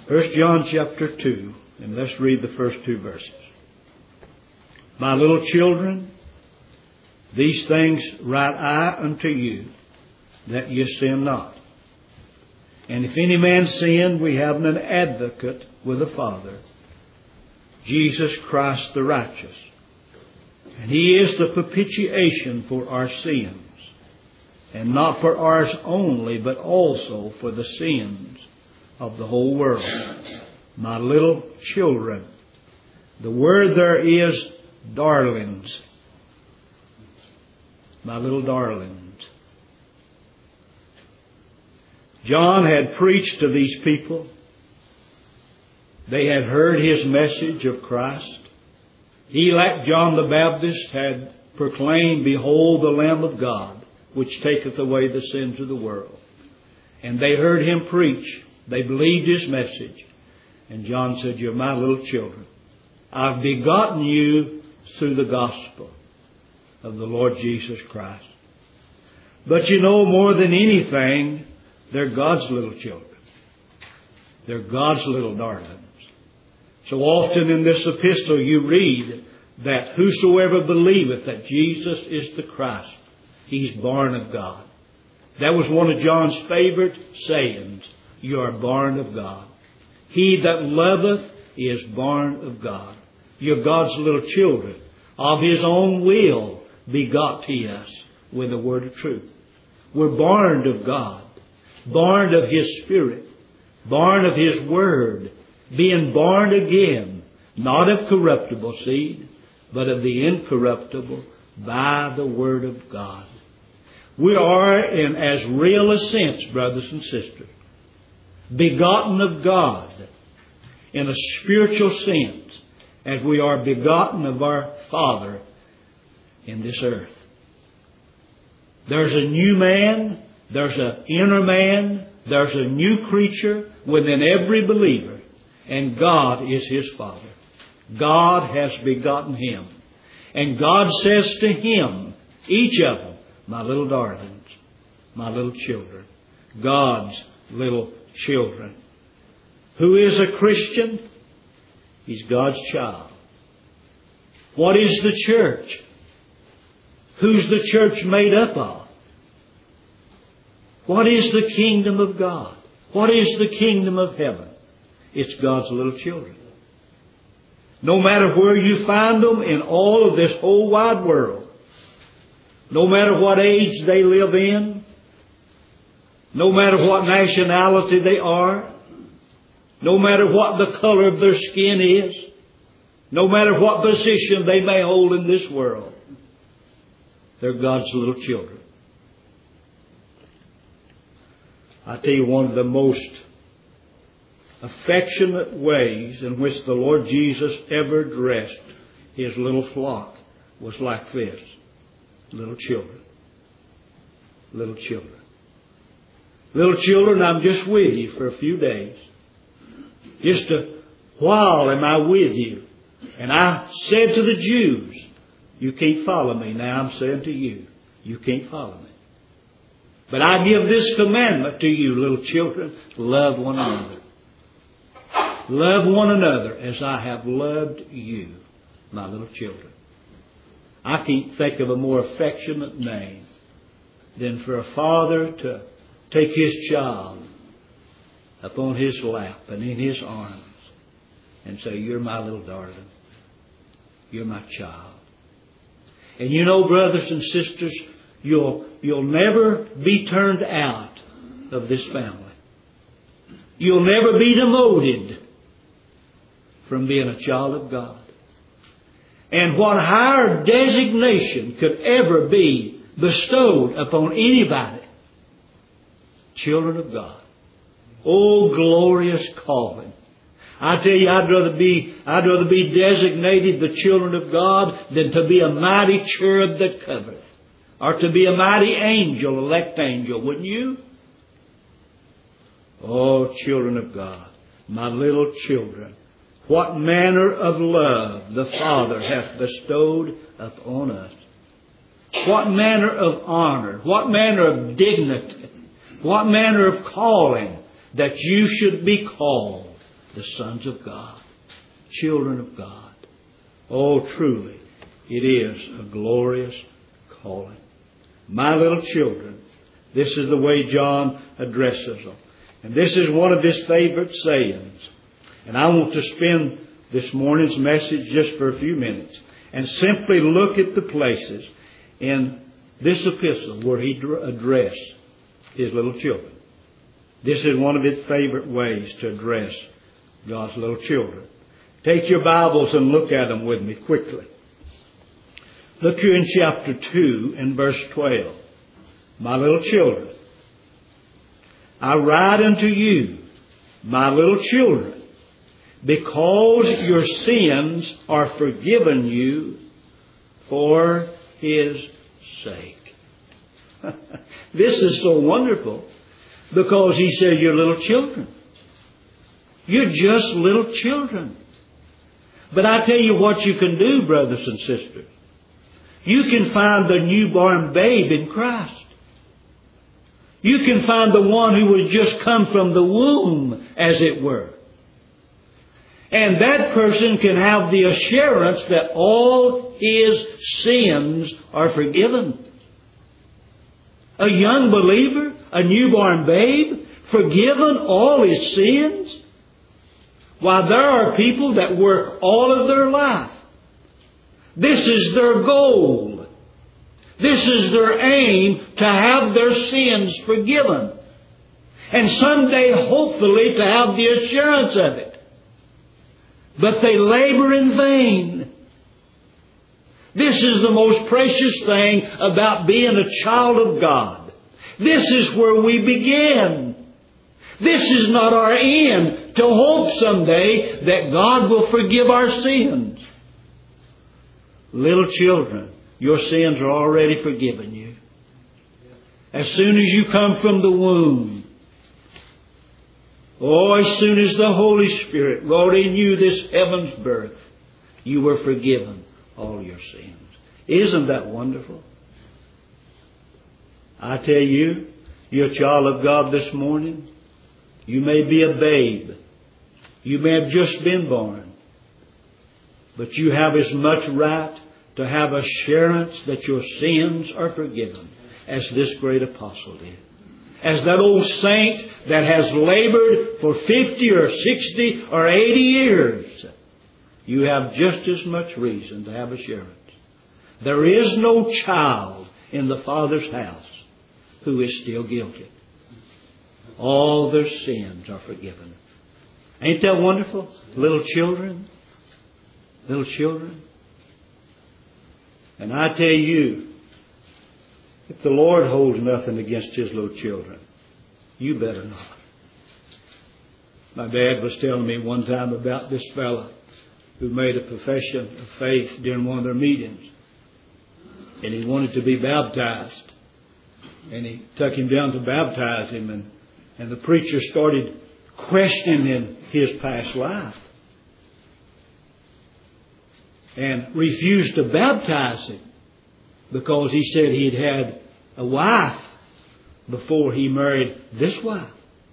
1 John chapter 2, and let's read the first two verses. My little children, these things write I unto you, that ye sin not. And if any man sin, we have an advocate with the Father, Jesus Christ the righteous. And He is the propitiation for our sins, and not for ours only, but also for the sins of the whole world. My little children. The word there is darlings. My little darlings. John had preached to these people. They had heard his message of Christ. He, like John the Baptist, had proclaimed, Behold the Lamb of God, which taketh away the sins of the world. And they heard him preach. They believed his message. And John said, You're my little children. I've begotten you through the gospel of the Lord Jesus Christ. But you know, more than anything, they're God's little children. They're God's little darlings. So often in this epistle you read that whosoever believeth that Jesus is the Christ, he's born of God. That was one of John's favorite sayings. You are born of God. He that loveth is born of God. You're God's little children. Of His own will begot He us with the word of truth. We're born of God. Born of His Spirit. Born of His Word. Being born again. Not of corruptible seed, but of the incorruptible by the Word of God. We are in as real a sense, brothers and sisters, begotten of God in a spiritual sense as we are begotten of our Father in this earth. There's a new man, there's an inner man, there's a new creature within every believer, and God is his Father. God has begotten him. And God says to him, each of them, my little darlings, my little children, God's little children. Who is a Christian? He's God's child. What is the church? Who's the church made up of? What is the kingdom of God? What is the kingdom of heaven? It's God's little children. No matter where you find them in all of this whole wide world, no matter what age they live in, no matter what nationality they are, no matter what the color of their skin is, no matter what position they may hold in this world, they're God's little children. I tell you, one of the most affectionate ways in which the Lord Jesus ever addressed his little flock was like this. Little children. Little children. Little children, I'm just with you for a few days. Just a while am I with you. And I said to the Jews, you can't follow me. Now I'm saying to you, you can't follow me. But I give this commandment to you, little children, love one another. Love one another as I have loved you, my little children. I can't think of a more affectionate name than for a father to take his child upon his lap and in his arms and say, you're my little darling. You're my child. And you know, brothers and sisters, you'll never be turned out of this family. You'll never be demoted from being a child of God. And what higher designation could ever be bestowed upon anybody? Children of God. Oh, glorious calling. I tell you, I'd rather be designated the children of God than to be a mighty cherub that covereth, or to be a mighty angel, elect angel, wouldn't you? Oh, children of God, my little children, what manner of love the Father hath bestowed upon us. What manner of honor, what manner of dignity, what manner of calling that you should be called the sons of God, children of God. Oh, truly, it is a glorious calling. My little children, this is the way John addresses them. And this is one of his favorite sayings. And I want to spend this morning's message just for a few minutes and simply look at the places in this epistle where he addressed his little children. This is one of his favorite ways to address God's little children. Take your Bibles and look at them with me quickly. Look here in chapter 2 and verse 12. My little children, I write unto you, my little children, because your sins are forgiven you for His sake. This is so wonderful because he says you're little children. You're just little children. But I tell you what you can do, brothers and sisters. You can find the newborn babe in Christ. You can find the one who was just come from the womb, as it were. And that person can have the assurance that all his sins are forgiven. A young believer, a newborn babe, forgiven all his sins. While there are people that work all of their life. This is their goal. This is their aim, to have their sins forgiven. And someday, hopefully, to have the assurance of it. But they labor in vain. This is the most precious thing about being a child of God. This is where we begin. This is not our end, to hope someday that God will forgive our sins. Little children, your sins are already forgiven you. As soon as you come from the womb, as soon as the Holy Spirit wrought in you this heaven's birth, you were forgiven all your sins. Isn't that wonderful? I tell you, you're a child of God this morning. You may be a babe. You may have just been born. But you have as much right to have assurance that your sins are forgiven as this great apostle did. As that old saint that has labored for 50 or 60 or 80 years. You have just as much reason to have assurance. There is no child in the Father's house who is still guilty. All their sins are forgiven. Ain't that wonderful? Little children. Little children. And I tell you, if the Lord holds nothing against His little children, you better not. My dad was telling me one time about this fella who made a profession of faith during one of their meetings. And he wanted to be baptized. And he took him down to baptize him, and the preacher started questioning his past life. And refused to baptize him because he said he'd had a wife before he married this wife.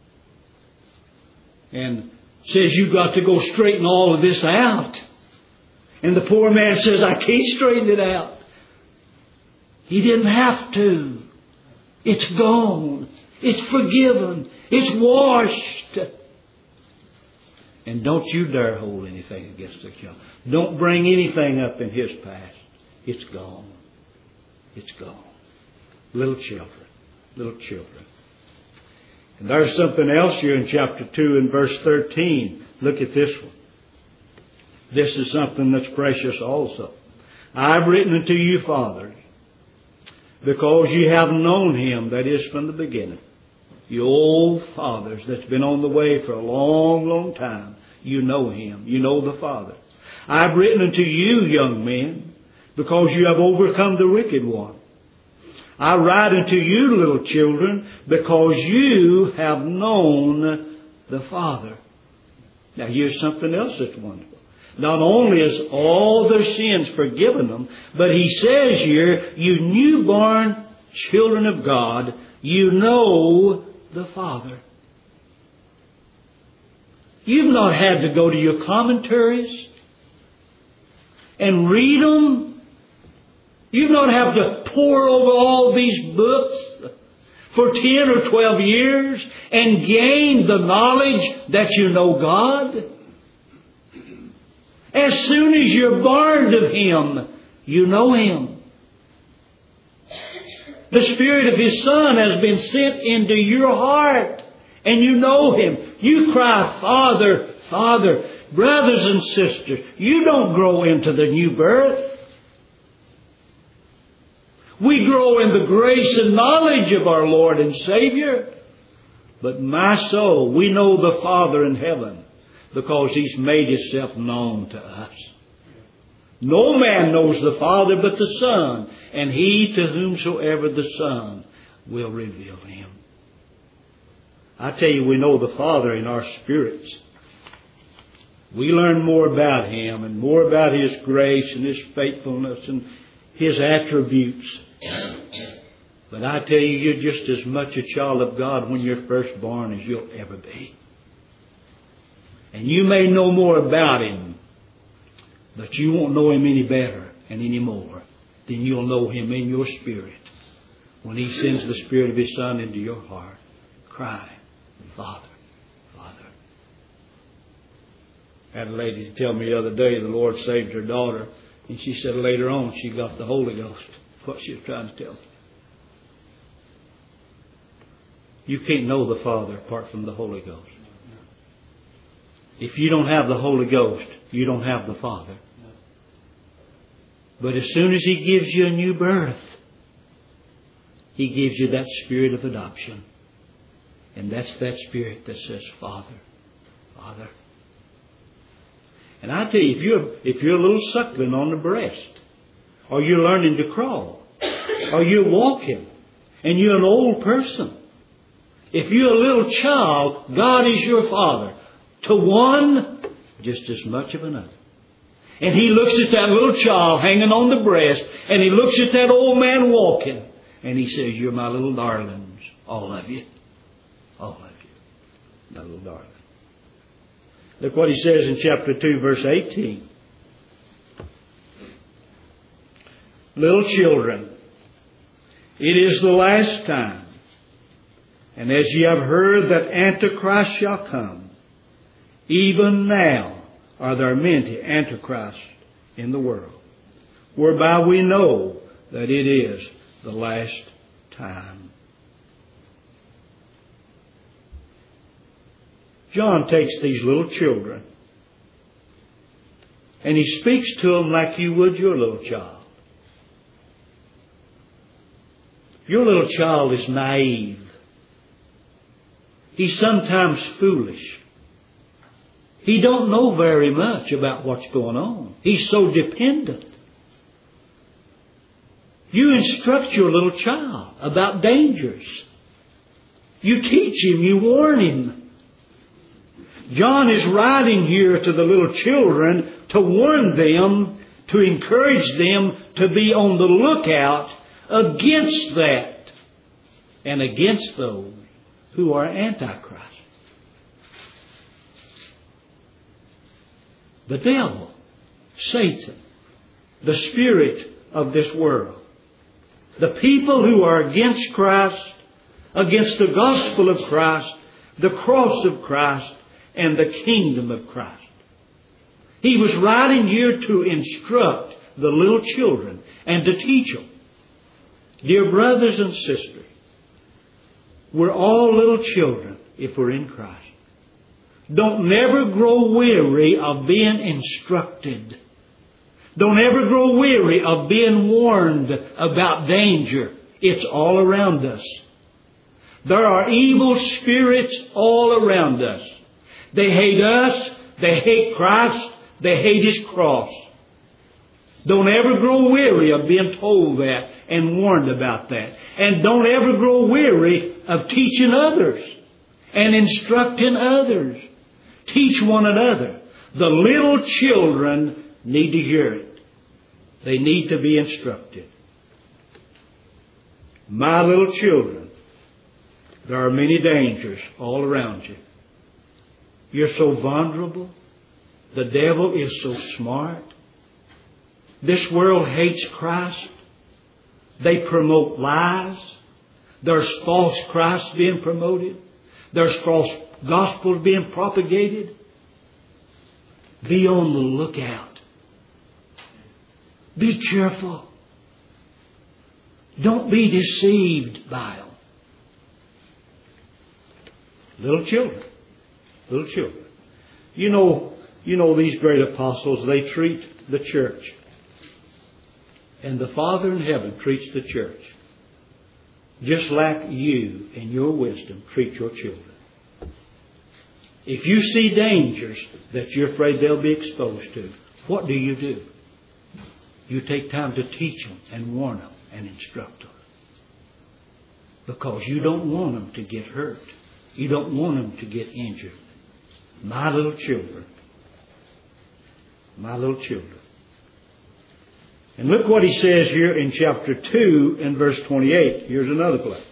And says, you've got to go straighten all of this out. And the poor man says, I can't straighten it out. He didn't have to. It's gone. It's forgiven. It's washed. And don't you dare hold anything against the child. Don't bring anything up in his past. It's gone. It's gone. Little children. Little children. And there's something else here in chapter 2 and verse 13. Look at this one. This is something that's precious also. I've written unto you, fathers, because you have known Him, that is from the beginning. You old fathers that's been on the way for a long, long time. You know Him. You know the Father. I've written unto you, young men, because you have overcome the wicked one. I write unto you, little children, because you have known the Father. Now here's something else that's wonderful. Not only is all their sins forgiven them, but he says here, you newborn children of God, you know the Father. You've not had to go to your commentaries and read them. You've not had to pore over all these books for 10 or 12 years and gain the knowledge that you know God. As soon as you're born of Him, you know Him. The Spirit of His Son has been sent into your heart, and you know Him. You cry, Father, Father. Brothers and sisters, you don't grow into the new birth. We grow in the grace and knowledge of our Lord and Savior. But my soul, we know the Father in heaven because He's made Himself known to us. No man knows the Father but the Son, and He to whomsoever the Son will reveal Him. I tell you, we know the Father in our spirits. We learn more about Him and more about His grace and His faithfulness and His attributes. But I tell you, you're just as much a child of God when you're first born as you'll ever be. And you may know more about Him, but you won't know Him any better and any more than you'll know Him in your spirit when He sends the Spirit of His Son into your heart, crying, Father, Father. I had a lady tell me the other day the Lord saved her daughter, and she said later on she got the Holy Ghost. What she was trying to tell me. You can't know the Father apart from the Holy Ghost. If you don't have the Holy Ghost, you don't have the Father. But as soon as He gives you a new birth, He gives you that spirit of adoption. And that's that spirit that says, Father, Father. And I tell you, if you're a little suckling on the breast, or you're learning to crawl, or you're walking, and you're an old person, if you're a little child, God is your Father. To one, just as much of another. And He looks at that little child hanging on the breast, and He looks at that old man walking, and He says, you're my little darlings, all of you. All of you. My little darling. Look what He says in chapter 2, verse 18. Little children, it is the last time. And as ye have heard that Antichrist shall come, even now are there many Antichrists in the world, whereby we know that it is the last time. John takes these little children and he speaks to them like you would your little child. Your little child is naive. He's sometimes foolish. He don't know very much about what's going on. He's so dependent. You instruct your little child about dangers. You teach him, you warn him. John is writing here to the little children to warn them, to encourage them to be on the lookout against that and against those who are Antichrist. The devil, Satan, the spirit of this world, the people who are against Christ, against the gospel of Christ, the cross of Christ, and the kingdom of Christ. He was writing here to instruct the little children and to teach them. Dear brothers and sisters, we're all little children if we're in Christ. Don't never grow weary of being instructed. Don't ever grow weary of being warned about danger. It's all around us. There are evil spirits all around us. They hate us. They hate Christ. They hate His cross. Don't ever grow weary of being told that and warned about that. And don't ever grow weary of teaching others and instructing others. Teach one another. The little children need to hear it. They need to be instructed. My little children, there are many dangers all around you. You're so vulnerable. The devil is so smart. This world hates Christ. They promote lies. There's false Christ being promoted. There's false gospels being propagated. Be on the lookout. Be careful. Don't be deceived by them. Little children. Little children. You know these great apostles, they treat the church. And the Father in heaven treats the church just like you, in your wisdom, treat your children. If you see dangers that you're afraid they'll be exposed to, what do? You take time to teach them and warn them and instruct them. Because you don't want them to get hurt. You don't want them to get injured. My little children. My little children. And look what he says here in chapter 2 and verse 28. Here's another place.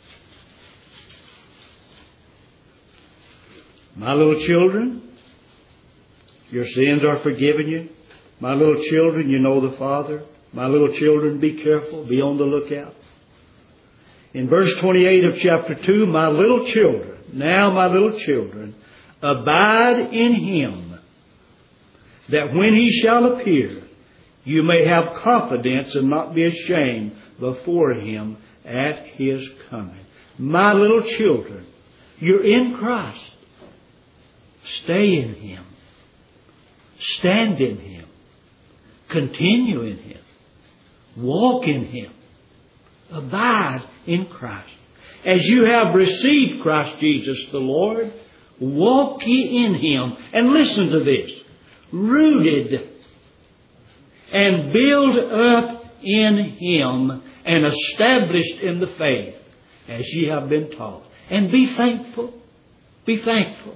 My little children, your sins are forgiven you. My little children, you know the Father. My little children, be careful. Be on the lookout. In verse 28 of chapter 2, my little children, now my little children, abide in Him, that when He shall appear, you may have confidence and not be ashamed before Him at His coming. My little children, you're in Christ. Stay in Him. Stand in Him. Continue in Him. Walk in Him. Abide in Christ. As you have received Christ Jesus the Lord, walk ye in Him. And listen to this. Rooted and built up in Him and established in the faith as ye have been taught. And be thankful. Be thankful.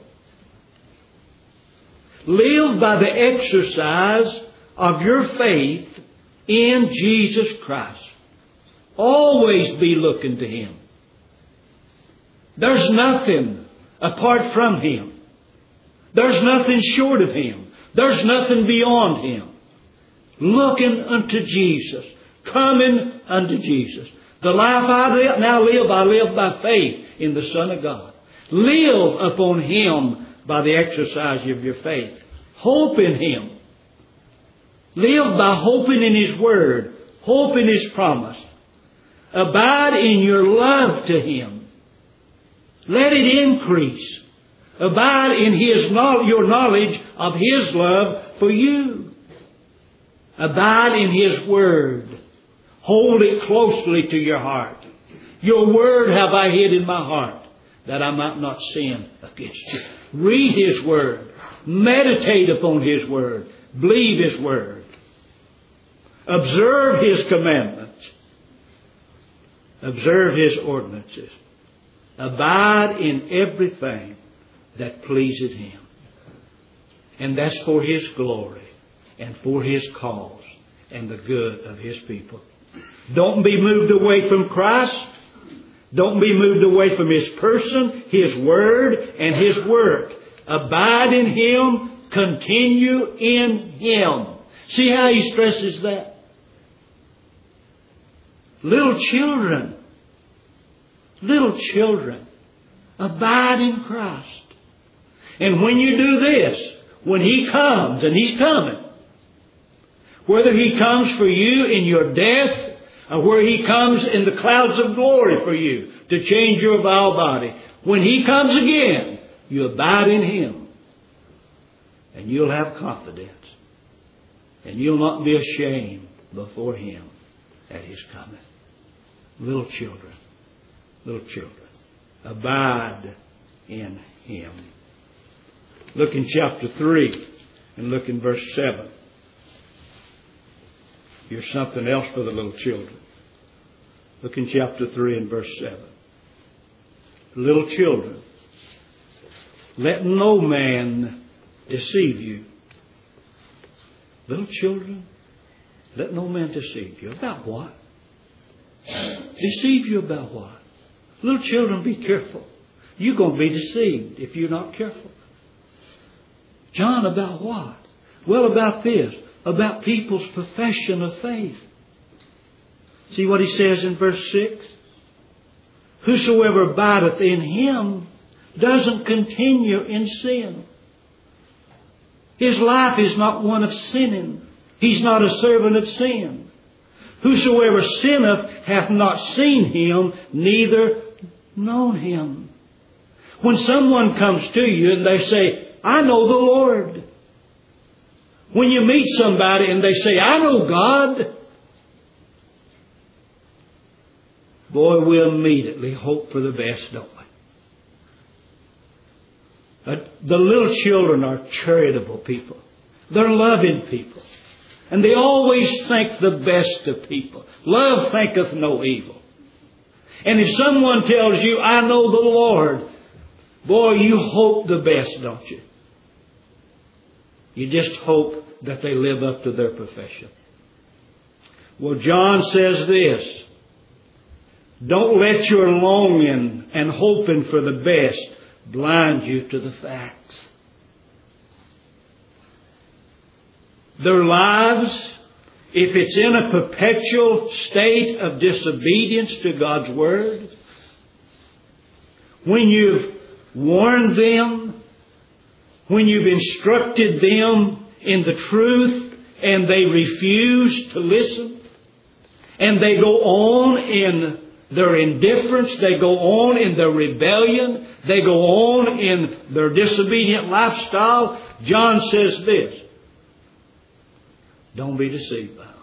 Live by the exercise of your faith in Jesus Christ. Always be looking to Him. There's nothing apart from Him. There's nothing short of Him. There's nothing beyond Him. Looking unto Jesus. Coming unto Jesus. The life I now live, I live by faith in the Son of God. Live upon Him by the exercise of your faith. Hope in Him. Live by hoping in His Word. Hope in His promise. Abide in your love to Him. Let it increase. Abide in your knowledge of His love for you. Abide in His Word. Hold it closely to your heart. Your Word have I hid in my heart, that I might not sin against you. Read His Word. Meditate upon His Word. Believe His Word. Observe His commandments. Observe His ordinances. Abide in everything that pleases Him. And that's for His glory and for His cause and the good of His people. Don't be moved away from Christ. Don't be moved away from His person, His Word, and His work. Abide in Him. Continue in Him. See how he stresses that? Little children, abide in Christ. And when you do this, when He comes, and He's coming, whether He comes for you in your death, or where He comes in the clouds of glory for you to change your vile body, when He comes again, you abide in Him. And you'll have confidence. And you'll not be ashamed before Him at His coming. Little children, abide in Him. Look in chapter 3 and look in verse 7. Here's something else for the little children. Look in chapter 3 and verse 7. Little children, let no man deceive you. Little children, let no man deceive you. About what? Deceive you about what? Little children, be careful. You're going to be deceived if you're not careful. John, about what? Well, about this. About people's profession of faith. See what he says in verse 6? Whosoever abideth in Him doesn't continue in sin. His life is not one of sinning. He's not a servant of sin. Whosoever sinneth hath not seen Him, neither known Him. When someone comes to you and they say, I know the Lord. When you meet somebody and they say, I know God. Boy, we immediately hope for the best, don't we? The little children are charitable people. They're loving people. And they always think the best of people. Love thinketh no evil. And if someone tells you, I know the Lord, boy, you hope the best, don't you? You just hope that they live up to their profession. Well, John says this. Don't let your longing and hoping for the best blind you to the facts. Their lives, if it's in a perpetual state of disobedience to God's Word, when you've warned them, when you've instructed them in the truth and they refuse to listen, and they go on in their indifference, they go on in their rebellion, they go on in their disobedient lifestyle, John says this. Don't be deceived by them.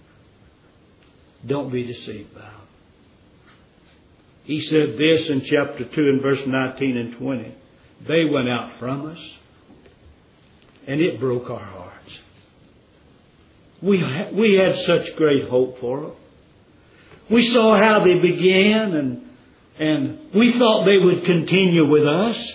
Don't be deceived by them. He said this in chapter 2 and verse 19 and 20. They went out from us and it broke our hearts. We had such great hope for them. We saw how they began and we thought they would continue with us.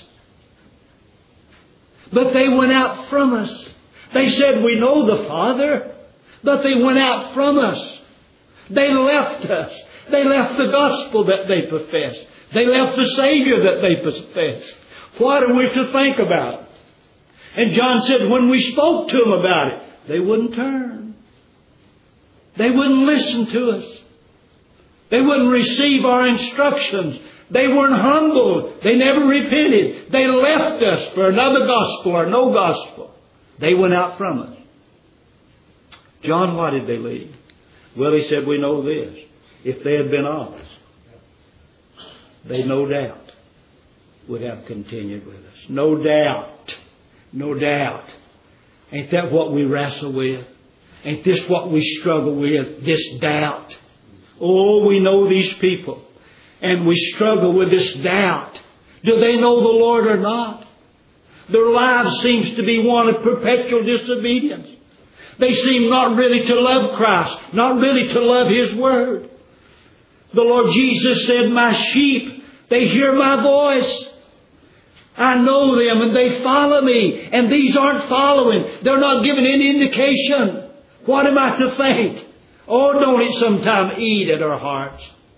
But they went out from us. They said, we know the Father, but they went out from us. They left us. They left the gospel that they professed. They left the Savior that they professed. What are we to think about? And John said when we spoke to them about it, they wouldn't turn. They wouldn't listen to us. They wouldn't receive our instructions. They weren't humble. They never repented. They left us for another gospel or no gospel. They went out from us. John, why did they leave? Well, he said, we know this. If they had been honest, they no doubt would have continued with us. No doubt. No doubt. Ain't that what we wrestle with? Ain't this what we struggle with? This doubt. Oh, we know these people. And we struggle with this doubt. Do they know the Lord or not? Their lives seems to be one of perpetual disobedience. They seem not really to love Christ, not really to love His Word. The Lord Jesus said, my sheep, they hear my voice. I know them and they follow me. And these aren't following. They're not giving any indication. What am I to think? Oh, don't it sometime eat at our hearts?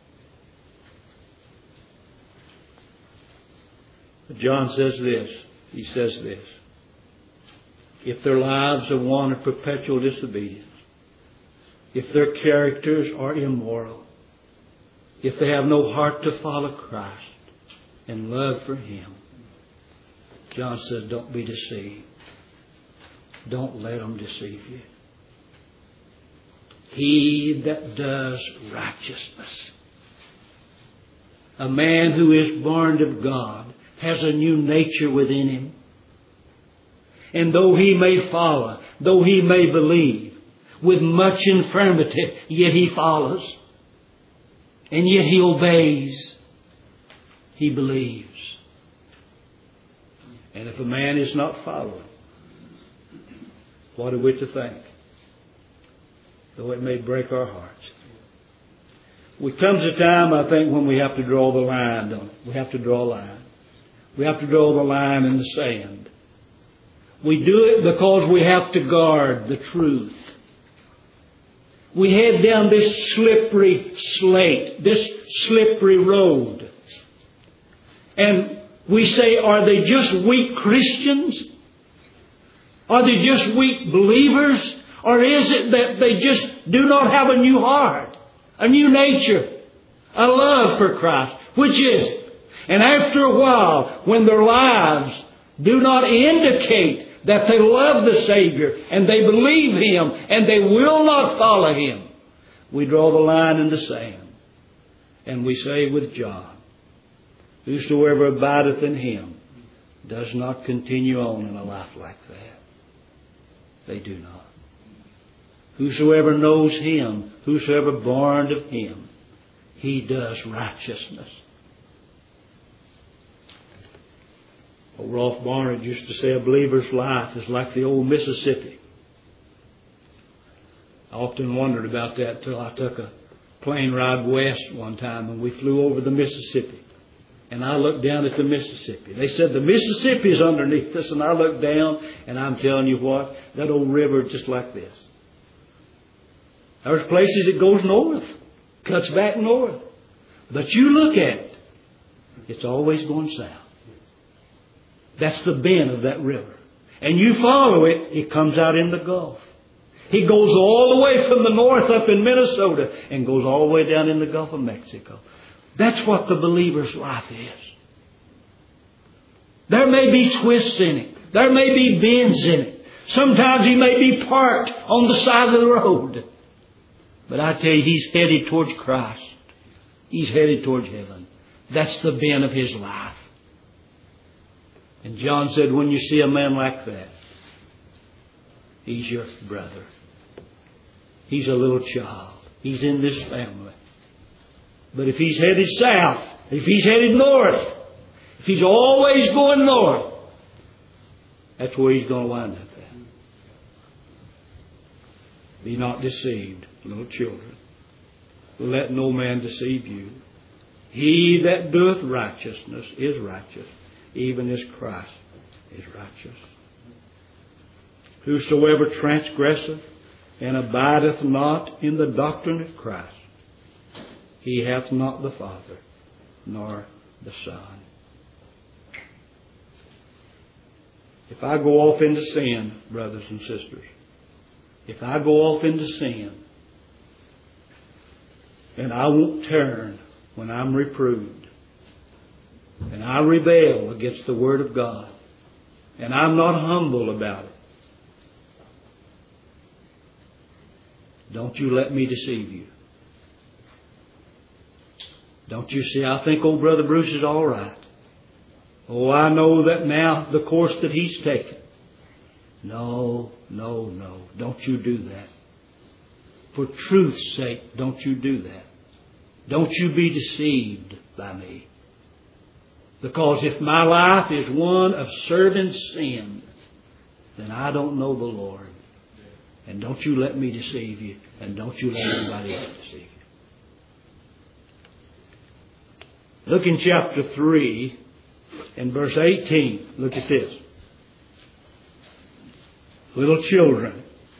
But John says this. He says this. If their lives are one of perpetual disobedience, if their characters are immoral, if they have no heart to follow Christ and love for Him, John said, don't be deceived. Don't let them deceive you. He that does righteousness, a man who is born of God, has a new nature within him. And though he may follow, though he may believe, with much infirmity, yet he follows. And yet he obeys. He believes. And if a man is not following, what are we to think? Though it may break our hearts. There comes a time, I think, when we have to draw the line, don't we? We have to draw a line. We have to draw the line in the sand. We do it because we have to guard the truth. We head down this slippery slate, this slippery road. And we say, are they just weak Christians? Are they just weak believers? Or is it that they just do not have a new heart, a new nature, a love for Christ? Which is it? And after a while, when their lives do not indicate that they love the Savior and they believe Him and they will not follow Him, we draw the line in the sand and we say with John, whosoever abideth in Him does not continue on in a life like that. They do not. Whosoever knows Him, whosoever born of Him, he does righteousness. Old Rolf Barnard used to say a believer's life is like the old Mississippi. I often wondered about that till I took a plane ride west one time and we flew over the Mississippi. And I looked down at the Mississippi. They said the Mississippi is underneath us, and I looked down and I'm telling you what, that old river is just like this. There's places it goes north, cuts back north. But you look at it, it's always going south. That's the bend of that river. And you follow it, it comes out in the Gulf. It goes all the way from the north up in Minnesota and goes all the way down in the Gulf of Mexico. That's what the believer's life is. There may be twists in it. There may be bends in it. Sometimes he may be parked on the side of the road. But I tell you, he's headed towards Christ. He's headed towards heaven. That's the bend of his life. And John said, when you see a man like that, he's your brother. He's a little child. He's in this family. But if he's headed south, if he's headed north, if he's always going north, that's where he's going to wind up at. Be not deceived, little children. Let no man deceive you. He that doeth righteousness is righteous, even as Christ is righteous. Whosoever transgresseth and abideth not in the doctrine of Christ, he hath not the Father, nor the Son. If I go off into sin, brothers and sisters, if I go off into sin, and I won't turn when I'm reproved, and I rebel against the Word of God, and I'm not humble about it, don't you let me deceive you. Don't you see, I think old Brother Bruce is all right. Oh, I know that now, the course that he's taken. No. Don't you do that. For truth's sake, don't you do that. Don't you be deceived by me. Because if my life is one of serving sin, then I don't know the Lord. And don't you let me deceive you. And don't you let anybody else deceive you. Look in chapter 3 and verse 18. Look at this. Little children,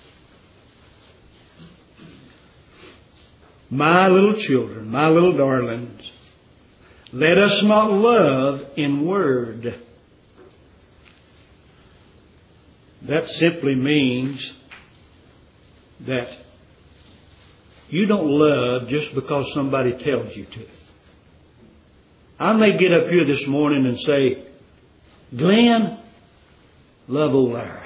my little children, my little darlings, let us not love in word. That simply means that you don't love just because somebody tells you to. I may get up here this morning and say, Glenn, love old Larry.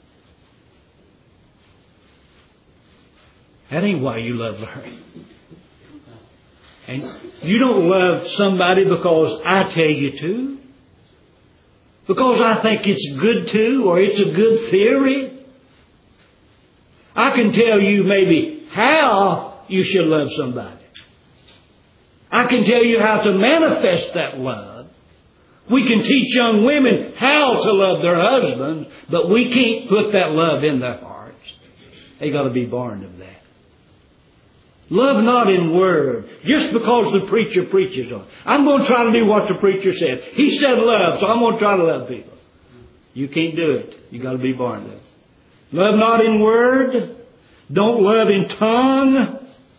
That ain't why you love Larry. And you don't love somebody because I tell you to. Because I think it's good to, or it's a good theory. I can tell you maybe how you should love somebody. I can tell you how to manifest that love. We can teach young women how to love their husbands, but we can't put that love in their hearts. They got to be born of that. Love not in word, just because the preacher preaches on it. I'm going to try to do what the preacher said. He said love, so I'm going to try to love people. You can't do it. You got to be born of it. Love not in word. Don't love in tongue.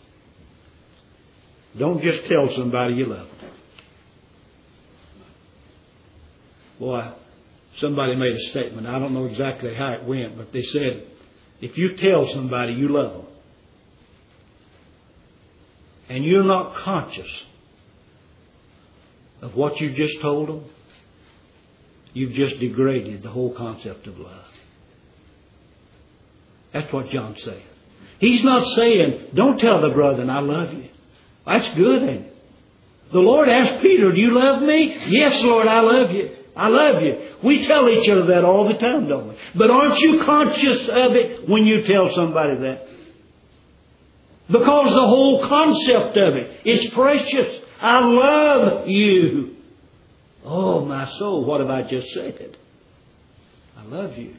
Don't just tell somebody you love them. Boy, Somebody made a statement. I don't know exactly how it went, but they said, if you tell somebody you love them, and you're not conscious of what you just told them, you've just degraded the whole concept of love. That's what John's saying. He's not saying, don't tell the brethren I love you. That's good, ain't it? The Lord asked Peter, do you love me? Yes, Lord, I love you. I love you. We tell each other that all the time, don't we? But aren't you conscious of it when you tell somebody that? Because the whole concept of it is precious. I love you. Oh, my soul, what have I just said? I love you.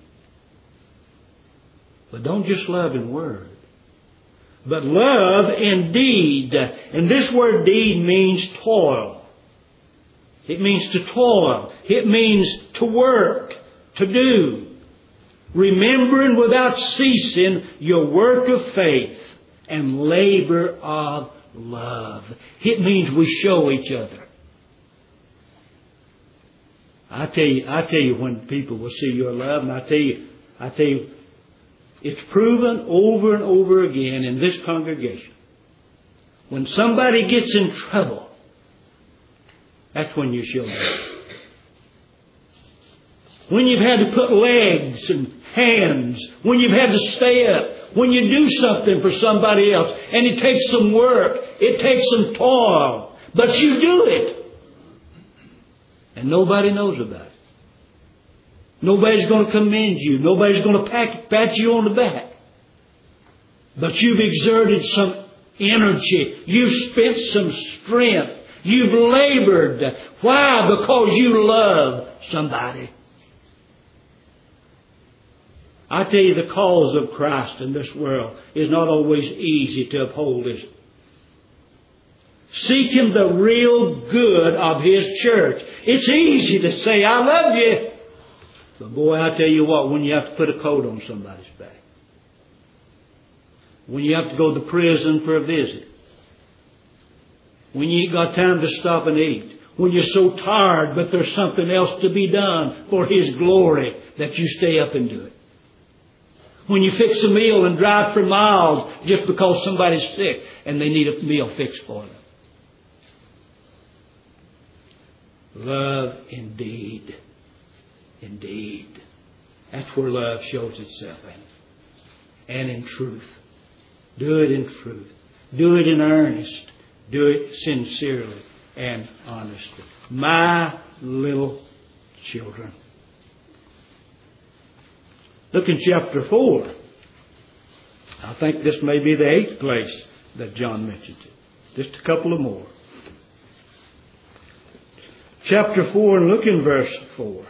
But don't just love in word, but love in deed. And this word deed means toil. It means to toil. It means to work, to do. Remembering without ceasing your work of faith and labor of love. It means we show each other. I tell you when people will see your love, and I tell you, it's proven over and over again in this congregation. When somebody gets in trouble, that's when you show love. When you've had to put legs and hands, when you've had to stay up, when you do something for somebody else, and it takes some work, it takes some toil, but you do it. And nobody knows about it. Nobody's going to commend you. Nobody's going to pat you on the back. But you've exerted some energy. You've spent some strength. You've labored. Why? Because you love somebody. I tell you, the cause of Christ in this world is not always easy to uphold, is it? Seeking the real good of His church. It's easy to say, I love you. But boy, I tell you what, when you have to put a coat on somebody's back, when you have to go to prison for a visit, when you ain't got time to stop and eat, when you're so tired but there's something else to be done for His glory, that you stay up and do it. When you fix a meal and drive for miles just because somebody's sick and they need a meal fixed for them. Love indeed. Indeed. That's where love shows itself in. And in truth. Do it in truth. Do it in earnest. Do it sincerely and honestly. My little children. Look in chapter 4. I think this may be the 8th place that John mentions it. Just a couple of more. Chapter 4, and look in verse 4.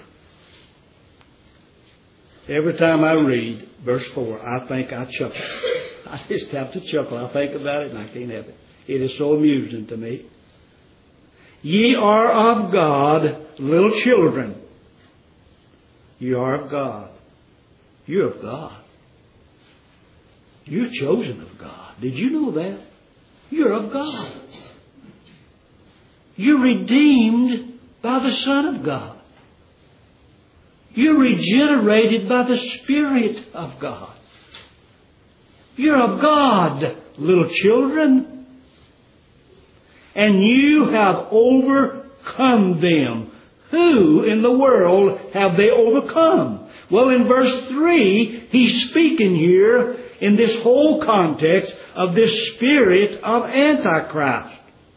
Every time I read verse 4, I think I chuckle. I just have to chuckle. I think about it and I can't help it. It is so amusing to me. Ye are of God, little children. You are of God. You're of God. You're chosen of God. Did you know that? You're of God. You're redeemed by the Son of God. You're regenerated by the Spirit of God. You're of God, little children. And you have overcome them. Who in the world have they overcome? Well, in verse 3, he's speaking here in this whole context of this spirit of Antichrist.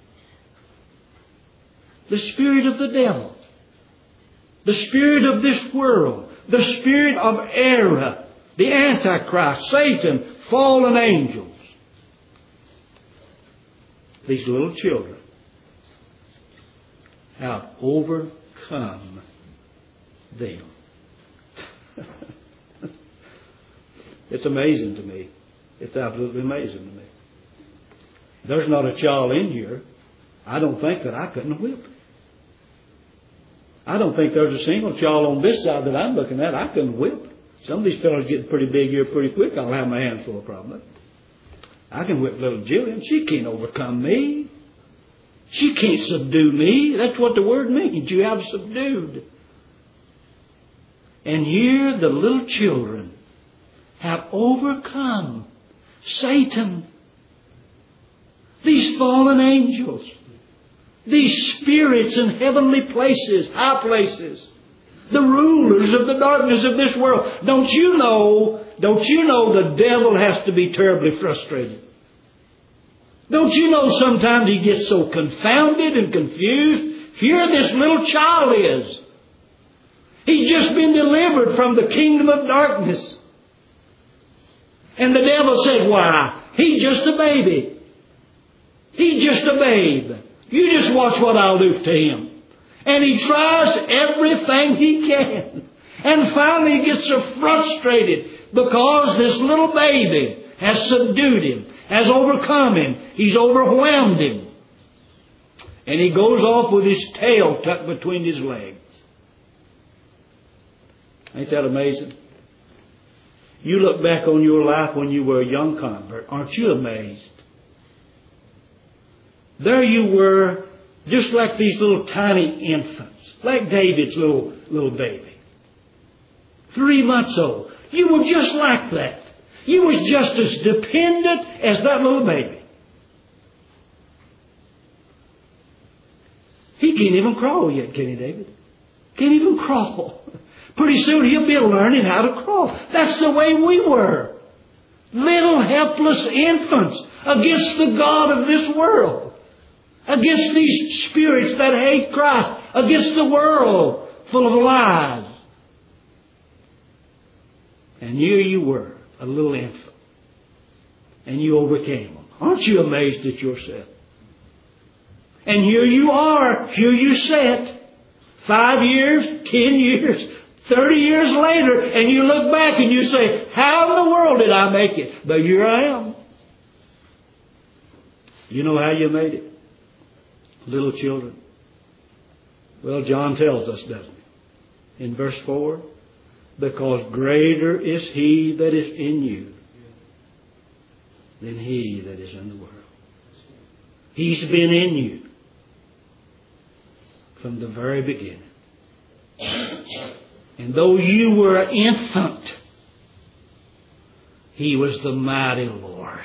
The spirit of the devil. The spirit of this world. The spirit of error. The Antichrist, Satan, fallen angels. These little children have overcome them. It's amazing to me. It's absolutely amazing to me. There's not a child in here, I don't think, that I couldn't whip. I don't think there's a single child on this side that I'm looking at I couldn't whip. Some of these fellows getting pretty big here pretty quick. I'll have my hands full of problems. I can whip little Jillian. She can't overcome me. She can't subdue me. That's what the word means. You have subdued. And here the little children have overcome Satan, these fallen angels, these spirits in heavenly places, high places, the rulers of the darkness of this world. Don't you know the devil has to be terribly frustrated? Don't you know sometimes he gets so confounded and confused? Here this little child is. He's just been delivered from the kingdom of darkness. And the devil said, why, he's just a baby. He's just a babe. You just watch what I'll do to him. And he tries everything he can. And finally he gets so frustrated because this little baby has subdued him, has overcome him. He's overwhelmed him. And he goes off with his tail tucked between his legs. Ain't that amazing? You look back on your life when you were a young convert. Aren't you amazed? There you were, just like these little tiny infants, like David's little baby. 3 months old. You were just like that. You was just as dependent as that little baby. He can't even crawl yet, can he, David? Can't even crawl. Pretty soon he'll be learning how to crawl. That's the way we were. Little helpless infants against the God of this world. Against these spirits that hate Christ. Against the world full of lies. And here you were, a little infant. And you overcame them. Aren't you amazed at yourself? And here you are. Here you sit. 5 years, 10 years, 30 years later, and you look back and you say, how in the world did I make it? But here I am. You know how you made it? Little children. Well, John tells us, doesn't he? In verse 4, because greater is He that is in you than he that is in the world. He's been in you from the very beginning. And though you were an infant, He was the mighty Lord.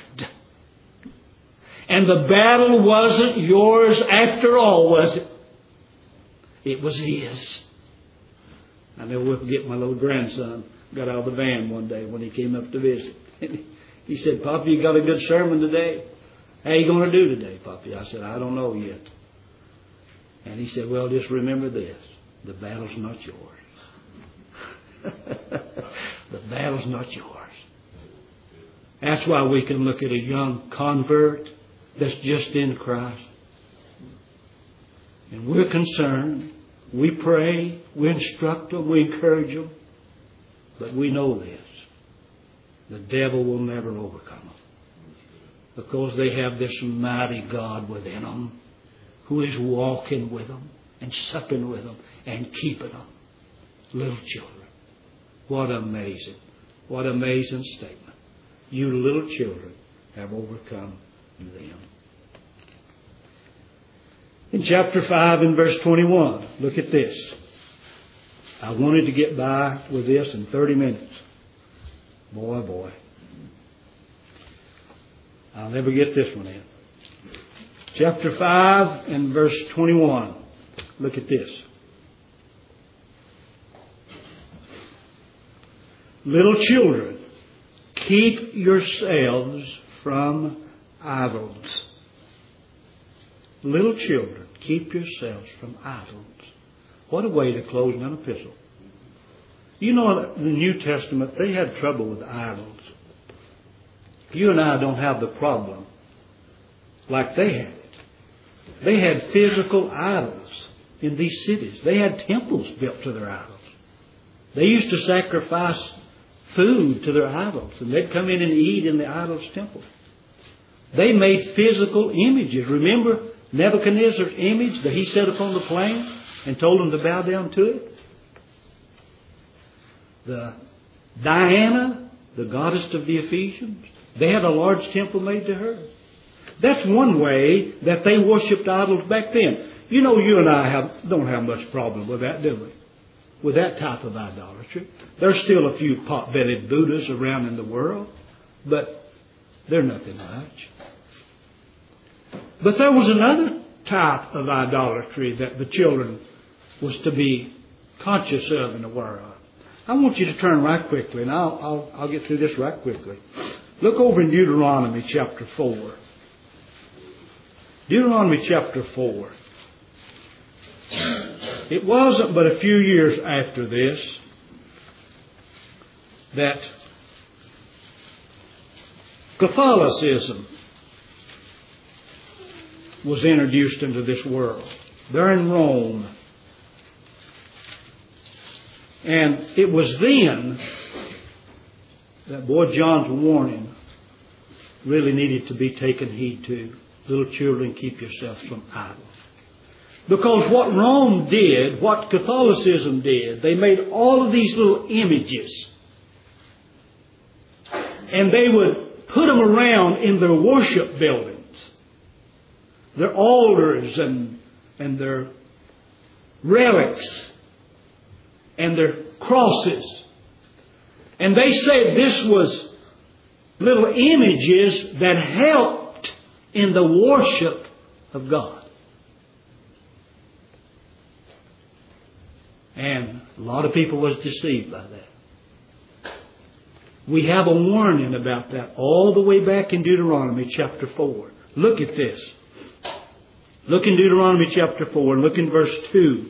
And the battle wasn't yours after all, was it? It was His. I never will forget my little grandson got out of the van one day when he came up to visit. He said, Poppy, you got a good sermon today? How you going to do today, Poppy? I said, I don't know yet. And he said, well, just remember this. The battle's not yours. The battle's not yours. That's why we can look at a young convert that's just in Christ. And we're concerned. We pray. We instruct them. We encourage them. But we know this. The devil will never overcome them. Because they have this mighty God within them who is walking with them and supping with them and keeping them. Little children. What amazing statement. You little children have overcome them. In chapter 5 and verse 21, look at this. I wanted to get by with this in 30 minutes. Boy. I'll never get this one in. Chapter 5 and verse 21. Look at this. Little children, keep yourselves from idols. Little children, keep yourselves from idols. What a way to close an epistle. You know, in the New Testament, they had trouble with idols. You and I don't have the problem like they had. They had physical idols in these cities. They had temples built to their idols. They used to sacrifice food to their idols, and they'd come in and eat in the idol's temple. They made physical images. Remember Nebuchadnezzar's image that he set upon the plain and told them to bow down to it? The Diana, the goddess of the Ephesians, they had a large temple made to her. That's one way that they worshipped idols back then. You know, you and I don't have much problem with that, do we? with that type of idolatry. There's still a few pot-bellied Buddhas around in the world, but they're nothing much. But there was another type of idolatry that the children was to be conscious of and aware of. I want you to turn right quickly, and I'll get through this right quickly. Look over in Deuteronomy chapter 4. Deuteronomy chapter 4. It wasn't but a few years after this that Catholicism was introduced into this world. They're in Rome. And it was then that boy John's warning really needed to be taken heed to. Little children, keep yourselves from idols. Because what Rome did, what Catholicism did, they made all of these little images. And they would put them around in their worship buildings. Their altars and their relics and their crosses. And they said this was little images that helped in the worship of God. And a lot of people was deceived by that. We have a warning about that all the way back in Deuteronomy chapter 4. Look at this. Look in Deuteronomy chapter 4 and look in verse 2.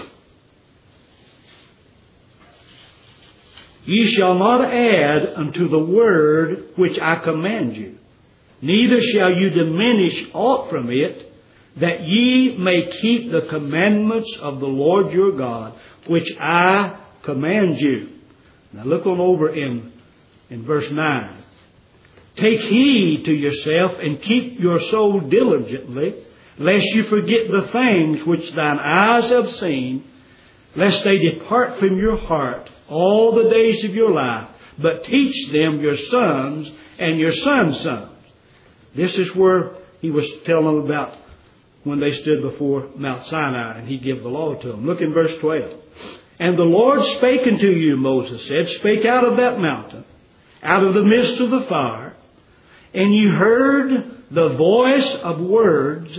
Ye shall not add unto the word which I command you, neither shall you diminish aught from it, that ye may keep the commandments of the Lord your God, which I command you. Now look on over in verse 9. Take heed to yourself and keep your soul diligently, lest you forget the things which thine eyes have seen, lest they depart from your heart all the days of your life, but teach them your sons and your sons' sons. This is where he was telling them about when they stood before Mount Sinai and he gave the law to them. Look in verse 12. And the Lord spake unto you, Moses said, spake out of that mountain, out of the midst of the fire, and you heard the voice of words,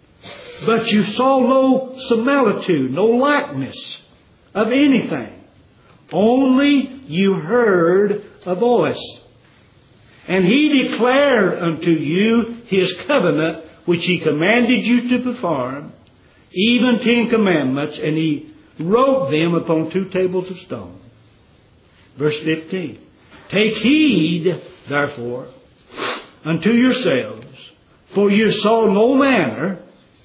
but you saw no similitude, no likeness of anything. Only you heard a voice. And he declared unto you his covenant, which he commanded you to perform, even 10 commandments, and he wrote them upon 2 tables of stone. Verse 15. Take heed, therefore, unto yourselves, for you saw no manner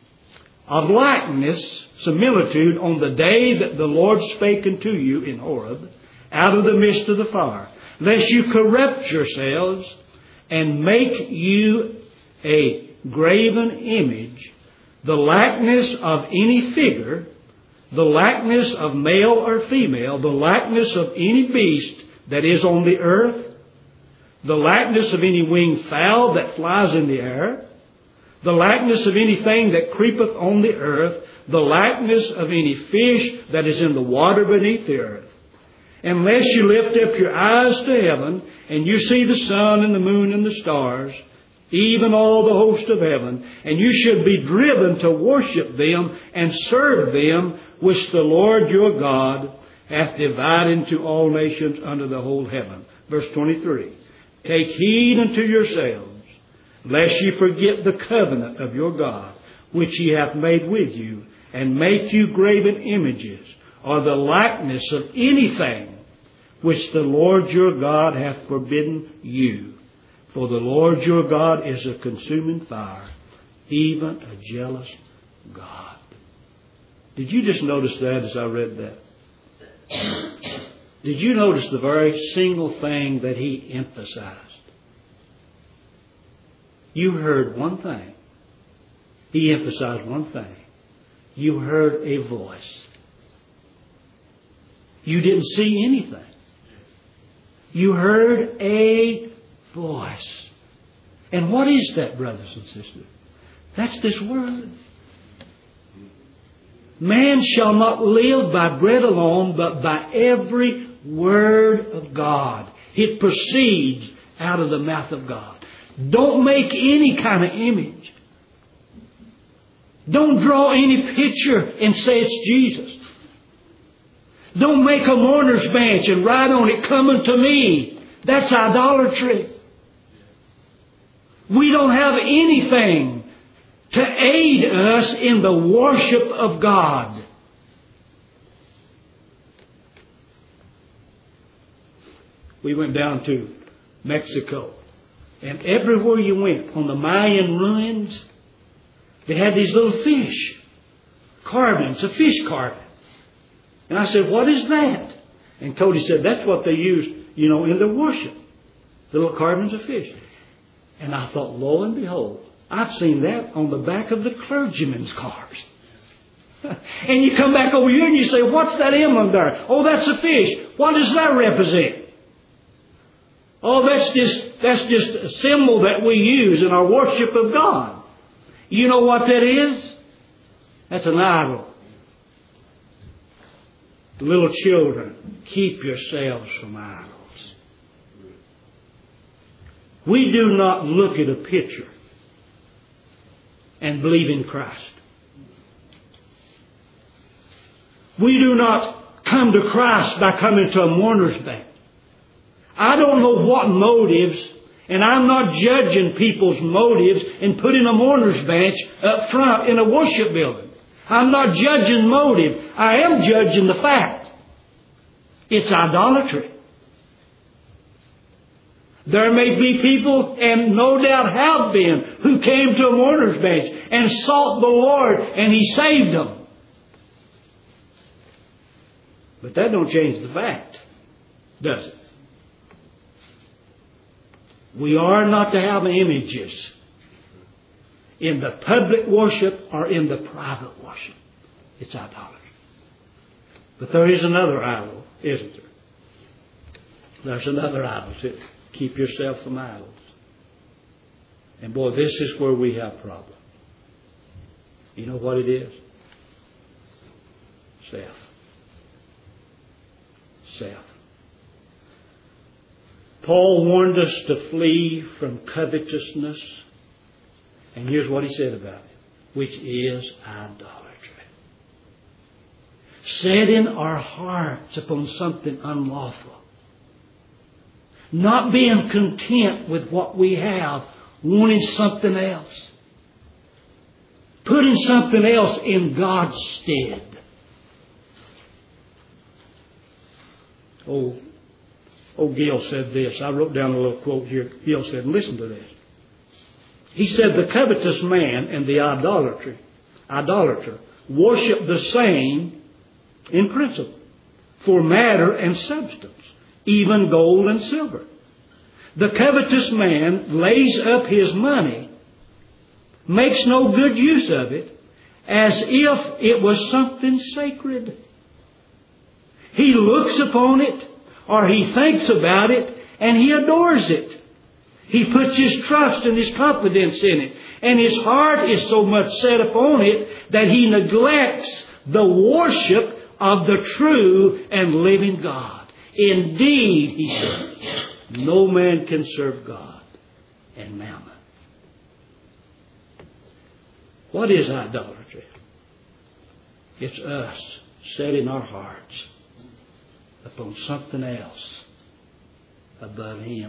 of likeness, similitude, on the day that the Lord spake unto you in Horeb, out of the midst of the fire, lest you corrupt yourselves and make you a graven image, the likeness of any figure, the likeness of male or female, the likeness of any beast that is on the earth, the likeness of any winged fowl that flies in the air, the likeness of anything that creepeth on the earth, the likeness of any fish that is in the water beneath the earth. Unless you lift up your eyes to heaven, and you see the sun and the moon and the stars, even all the host of heaven, and you should be driven to worship them and serve them, which the Lord your God hath divided into all nations under the whole heaven. Verse 23. Take heed unto yourselves, lest ye forget the covenant of your God, which he hath made with you, and make you graven images, or the likeness of anything which the Lord your God hath forbidden you. For the Lord your God is a consuming fire, even a jealous God. Did you just notice that as I read that? Did you notice the very single thing that he emphasized? You heard one thing. He emphasized one thing. You heard a voice. You didn't see anything. You heard a voice. And what is that, brothers and sisters? That's this word. Man shall not live by bread alone, but by every word of God. It proceeds out of the mouth of God. Don't make any kind of image. Don't draw any picture and say it's Jesus. Don't make a mourner's bench and write on it, "Come unto me." That's idolatry. We don't have anything to aid us in the worship of God. We went down to Mexico, and everywhere you went on the Mayan ruins, they had these little fish carvings, a fish carving. And I said, "What is that?" And Cody said, "That's what they used, in their worship. The little carvings of fish." And I thought, lo and behold, I've seen that on the back of the clergyman's cars. And you come back over here and you say, "What's that emblem there?" "Oh, that's a fish." "What does that represent?" "Oh, that's just a symbol that we use in our worship of God." You know what that is? That's an idol. Little children, keep yourselves from idols. We do not look at a picture and believe in Christ. We do not come to Christ by coming to a mourner's bench. I don't know what motives, and I'm not judging people's motives in putting a mourner's bench up front in a worship building. I'm not judging motive. I am judging the fact. It's idolatry. There may be people, and no doubt have been, who came to a mourner's bench and sought the Lord and He saved them. But that don't change the fact, does it? We are not to have images in the public worship or in the private worship. It's idolatry. But there is another idol, isn't there? There's another idol too. Keep yourself from idols. And boy, this is where we have problems. You know what it is? Self. Self. Paul warned us to flee from covetousness. And here's what he said about it, which is idolatry. Setting our hearts upon something unlawful. Not being content with what we have, wanting something else. Putting something else in God's stead. Oh, Gill said this. I wrote down a little quote here. Gill said, listen to this. He said, the covetous man and the idolater worship the same in principle, for matter and substance, even gold and silver. The covetous man lays up his money, makes no good use of it, as if it was something sacred. He looks upon it, or he thinks about it, and he adores it. He puts his trust and his confidence in it. And his heart is so much set upon it that he neglects the worship of the true and living God. Indeed, he says, no man can serve God and mammon. What is idolatry? It's us setting our hearts upon something else above Him.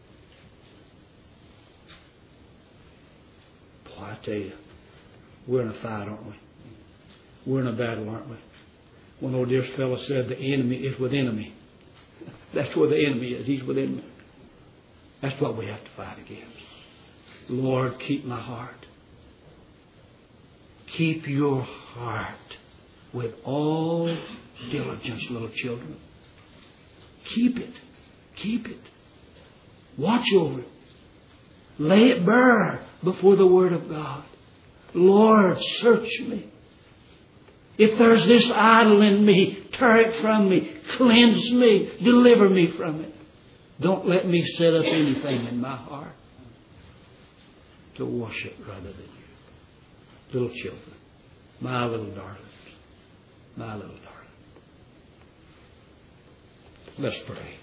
Boy, I tell you, we're in a fight, aren't we? We're in a battle, aren't we? One old dear fellow said, the enemy is within me. That's where the enemy is. He's within me. That's what we have to fight against. Lord, keep my heart. Keep your heart with all diligence, little children. Keep it. Keep it. Watch over it. Lay it bare before the Word of God. Lord, search me. If there's this idol in me, tear it from me. Cleanse me. Deliver me from it. Don't let me set up anything in my heart to worship rather than you. Little children, my little darlings, My little darling. Let's pray.